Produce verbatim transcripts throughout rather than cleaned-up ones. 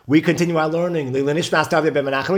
We continue our learning. We're in Sanhedrin,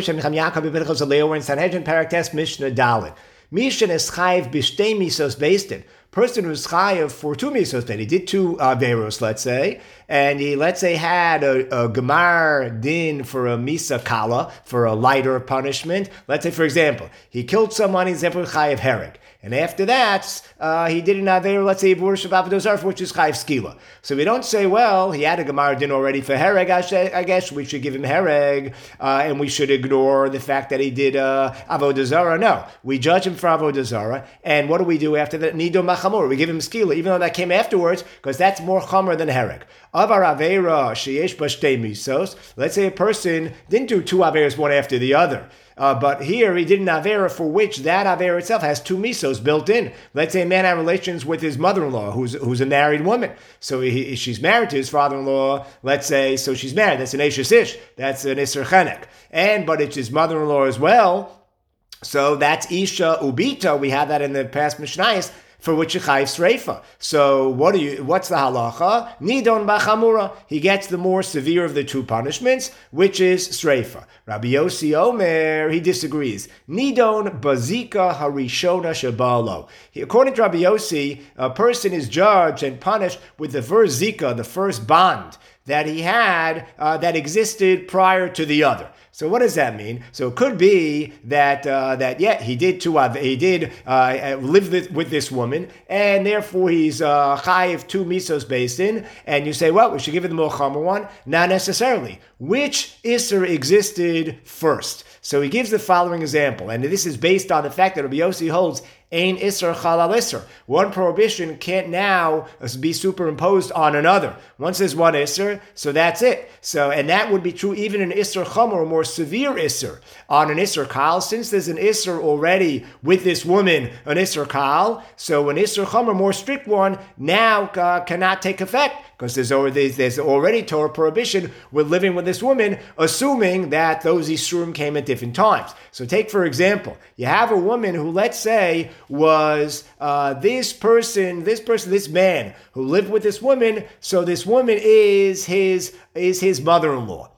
Parak Tes, Mishnah Dalet. Mishnah is chayiv b'shtei misos beistin. Person who's chayiv for two misos beistin. He did two averos, let's say, and he, let's say, had a, a gemar din for a misa kala, for a lighter punishment. Let's say, for example, he killed someone, he's therefore chayiv hereg. And after that, uh, he did an aver, let's say, worship avodah zarah, which is chayiv skila. So we don't say, well, he had a gemar din already for hereg. I guess we should give him hereg, uh, and we should ignore the fact that he did uh, avodah zarah. No, we judge him for avodah zarah, and what do we do after that? Nido machamor. We give him skila, even though that came afterwards, because that's more chamer than hereg. Avar avera sheyesh b'shtei misos. Let's say a person didn't do two averas one after the other. Uh, but here he did an avera for which that avera itself has two misos built in. Let's say a man had relations with his mother-in-law, who's who's a married woman. So he, she's married to his father-in-law. Let's say so she's married. That's an eshes ish. That's an iser chenek. And but it's his mother-in-law as well. So that's isha ubita. We have that in the past mishnayos, for which you chayiv sreifa. So what do you? What's the halacha? Nidon b'chamura. He gets the more severe of the two punishments, which is sreifa. Rabbi Yossi Omer, he disagrees. Nidon bazika harishona shabalo. According to Rabbi Yossi, a person is judged and punished with the first zika, the first bond that he had uh, that existed prior to the other. So what does that mean? So it could be that uh, that yeah he did two uh, he did uh, live with, with this woman, and therefore he's uh, chayiv two misos beistin, and you say, well, we should give it the more chamer one. Not necessarily. Which iser existed first? So he gives the following example, and this is based on the fact that Rabbi Yossi holds Ein Isser Chalal Isser. One prohibition can't now be superimposed on another. Once there's one Isser, so that's it. So, and that would be true even in Isser Chomer, a more severe Isser. On an Isser Kal, since there's an Isser already with this woman, an Isser Kal, so an Isser Chomer, more strict one, now uh, cannot take effect, because there's already, there's already Torah prohibition with living with this woman, assuming that those Isurim came at different times. So take, for example, you have a woman who, let's say, was uh, this person, this person, this man who lived with this woman, so this woman is his, is his mother-in-law.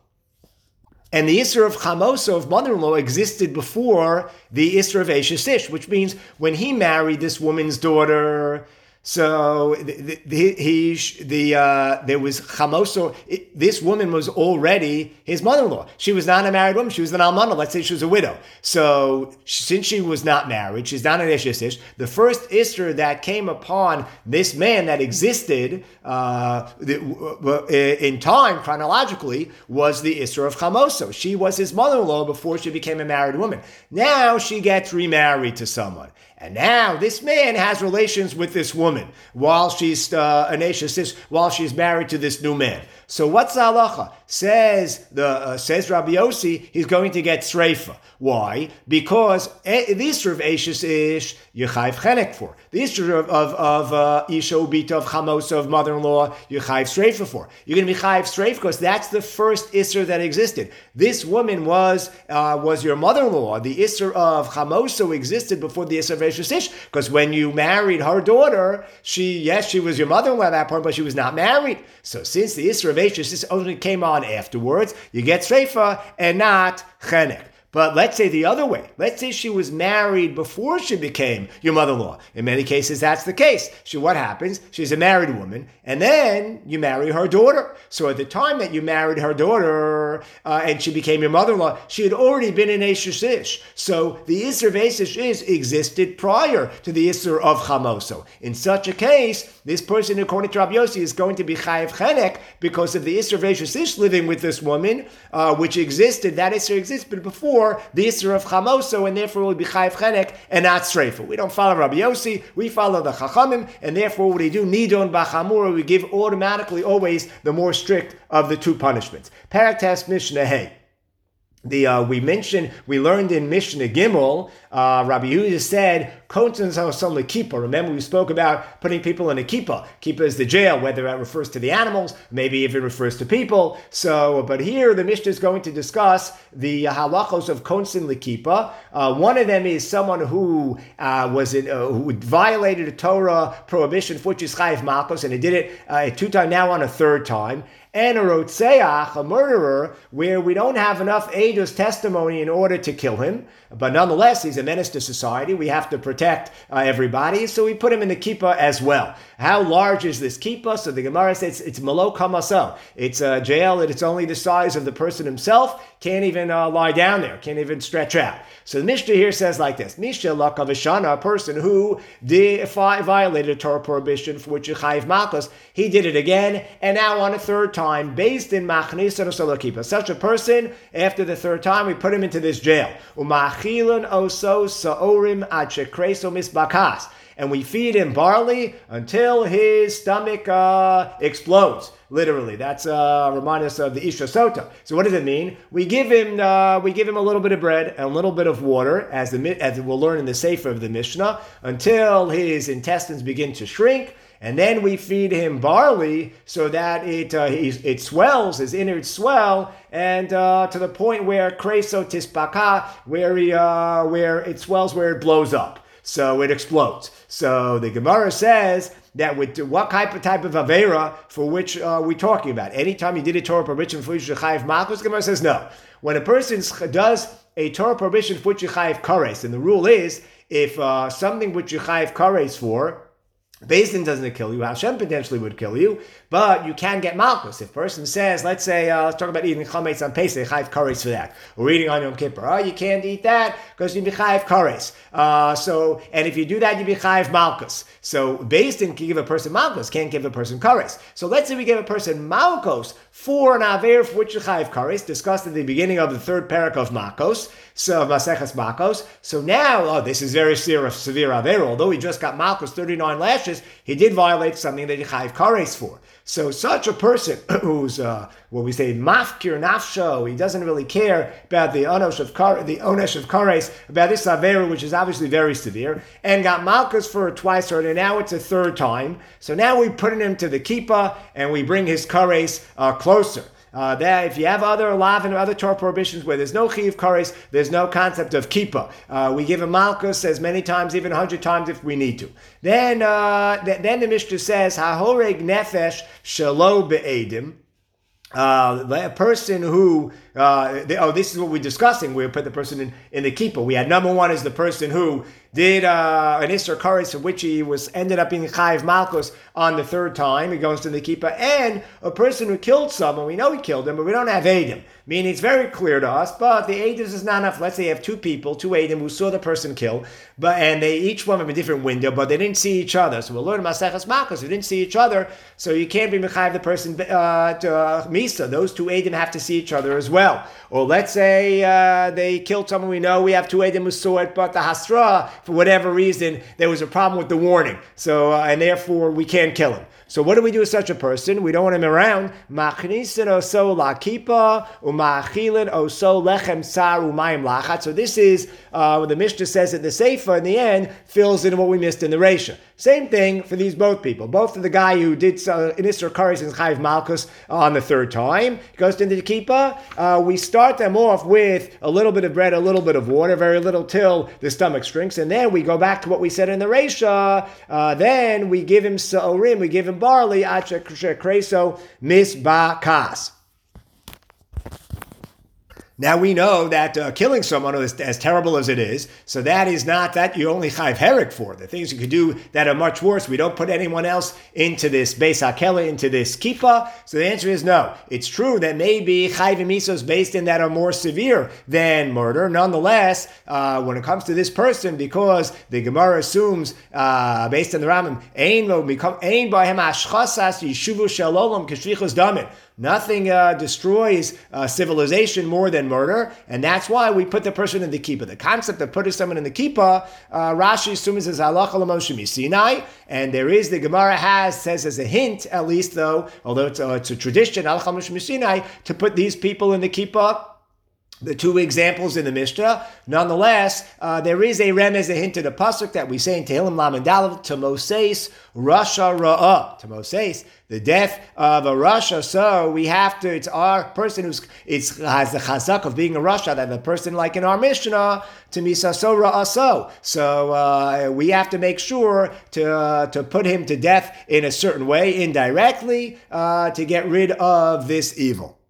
And the Isra of Chamoso, of mother-in-law, existed before the Isra of Eshes Ish, which means when he married this woman's daughter, so the, the, he, the uh, there was chamoso. It, this woman was already his mother-in-law. She was not a married woman. She was an almana. Let's say she was a widow. So since she was not married, she's not an eshes ish. The first isra that came upon this man that existed uh, in time chronologically was the isra of chamoso. She was his mother-in-law before she became a married woman. Now she gets remarried to someone. And now this man has relations with this woman while she's uh, an eshes ish, while she's married to this new man. So what's the halacha? Says the uh, says Rabbi Yossi, he's going to get sreifa. Why? Because the Isra of Eshes Ish, you chayv chenek for. The Isra of, of, of uh, Isha Ubita, of Chamosa, of mother-in-law, you chayv sreifa for. You're going to be chayv sreifa because that's the first Isra that existed. This woman was uh, was your mother-in-law. The Isra of Chamosa existed before the Isra of Eshes Ish, because when you married her daughter, she, yes, she was your mother-in-law at that point, but she was not married. So since the Isra of Eshes Ish only came on afterwards, you get sreifa and not chenek. But let's say the other way. Let's say she was married before she became your mother-in-law. In many cases, that's the case. She, what happens? She's a married woman, and then you marry her daughter. So at the time that you married her daughter, uh, and she became your mother-in-law, she had already been in Eshes Ish. So the Isser of Eshes Ish existed prior to the Isser of Chamoso. In such a case, this person, according to Rabbi Yossi, is going to be Chayev Chenek because of the Isser of Eshes Ish living with this woman, uh, which existed, that Isser existed before the Isra of Chamoso, and therefore will be Chayiv Chenek and not Sreifa. We don't follow Rabbi Yossi, we follow the Chachamim, and therefore what do we do? Nidon B'Chamura, we give automatically always the more strict of the two punishments. Parak Tes Mishnah Hey. The uh, we mentioned, we learned in Mishnah Gimel, uh, Rabbi Yehuda said, Kontan Zosam Kippah. Remember, we spoke about putting people in a kippah. Kippah is the jail, whether that refers to the animals, maybe if it refers to people. So, but here the Mishnah is going to discuss the halachos of Kontan L'Kippah. Uh, one of them is someone who uh, was in, uh, who violated a Torah prohibition for which is chayiv malchus, and he did it uh, two times, now on a third time. and a rotzeach, a murderer, where we don't have enough edus testimony in order to kill him, but nonetheless, he's a menace to society. We have to protect uh, everybody, so we put him in the kippah as well. How large is this kippah? So the Gemara says it's, it's malo kamaso. It's a jail that it's only the size of the person himself, can't even uh, lie down there, can't even stretch out. So the Mishnah here says like this, Misha lakavishana, a person who did, violated a Torah prohibition for which you chayiv malchus, he did it again, and now on a third time, based in machnisa osol kippah. Such a person, after the third time, we put him into this jail. Umachilun oso saorim ad shekreso misbakas. And we feed him barley until his stomach uh, explodes. Literally, that's uh, remind us of the Isha Sota. So what does it mean? We give him uh, we give him a little bit of bread and a little bit of water, as the as we'll learn in the Sefer of the Mishnah, until his intestines begin to shrink. And then we feed him barley so that it uh, it swells, his innards swell, and uh, to the point where kreso tispaka, where he, uh, where it swells, where it blows up. So it explodes. So the Gemara says that with what type of type of avera for which uh, we're talking about? Anytime you did a Torah prohibition for which you chayiv malchus, the Gemara says no. When a person does a Torah prohibition for which you chayiv kares, and the rule is if uh, something which you chayiv kares for, Beis Din doesn't kill you, Hashem potentially would kill you, but you can get malchus. If a person says, let's say, uh, let's talk about eating chametz on Pesach, chayiv kares for that, or eating on Yom Kippur. Oh, you can't eat that because you be chayiv kares. Uh, so, and if you do that, you be chayiv malchus. So, Beis Din can give a person malchus, can't give a person kares. So, let's say we give a person malchus for an aver for which you chayiv kares, discussed at the beginning of the third parak of Makos, so Maseches Makos. So now, oh, this is very severe, severe aver. Although he just got malchus thirty-nine lashes, he did violate something that you chayiv kares for. So such a person who's uh, what we say mafkir nafsho, he doesn't really care about the onesh of kar, the onesh of kares, about this avera, which is obviously very severe, and got malchus for twice already. Now it's a third time. So now we put him to the kippah and we bring his kares uh, closer. Uh, that if you have other lav and other Torah prohibitions where there's no chiyuv kares, there's no concept of kippah. Uh, we give a malchus as many times, even a hundred times if we need to. Then, uh, th- then the Mishnah says hahoreg nefesh shelo be'edim. Uh, a person who, uh, they, oh, this is what we're discussing. We put the person in, in the kippah. We had number one is the person who did uh, an Isser Kares for which he was ended up being Chayiv Malchus on the third time. He goes to the kippah. And a person who killed someone, we know he killed him, but we don't have Eidim. Meaning it's very clear to us, but the Eidim is not enough. Let's say you have two people, two Eidim who saw the person kill, but and they each one have a different window, but they didn't see each other. So we'll learn Maseches Malchus. They didn't see each other, so you can't be Mechayiv the person uh, to uh, Misa. Those two Eidim have to see each other as well. Or let's say uh, they killed someone we know, we have two Eidim who saw it, but the Hasra, for whatever reason, there was a problem with the warning. So, uh, and therefore, we can't kill him. So what do we do with such a person? We don't want him around. Machnisin oso la kippah, umachilin oso lechem sar umayim lachat. So this is uh, what the Mishnah says at the Sefer, in the end, fills in what we missed in the Reisha. Same thing for these both people. Both of the guy who did uh, in Isser Kares and Chayiv Malchus on the third time, goes into the kippah. Uh, we start them off with a little bit of bread, a little bit of water, very little till the stomach shrinks, and then we go back to what we said in the Reisha. Uh, then we give him sa'orim, we give him barley, ad shekreso misbakas. Now we know that uh, killing someone is as terrible as it is, so that is not that you only chayv herek for. The things you could do that are much worse, we don't put anyone else into this beis hakela, into this kippah. So the answer is no. It's true that maybe chayv misos based in that are more severe than murder. Nonetheless, uh, when it comes to this person, because the Gemara assumes, uh, based on the Rambam, ein lo become ein bahem ashchasas yishuvu shalom k'shvichus damin. Nothing uh, destroys uh, civilization more than murder, and that's why we put the person in the kippah. The concept of putting someone in the kippah, uh, Rashi assumes is halacha l'Moshe Sinai, and there is, the Gemara has, says as a hint, at least though, although it's, uh, it's a tradition, halacha l'Moshe Sinai, to put these people in the kippah the two examples in the Mishnah. Nonetheless, uh, there is a remez, a hint to the pasuk that we say in Tehillim Lamed Aleph, to Moses Rasha Ra'ah, to Moses, the death of a Rasha. So we have to, it's our person who's, it's has the chazak of being a Rasha, that the person like in our Mishnah, to Misaso Ra'aso. So uh, we have to make sure to uh, to put him to death in a certain way, indirectly, uh, to get rid of this evil.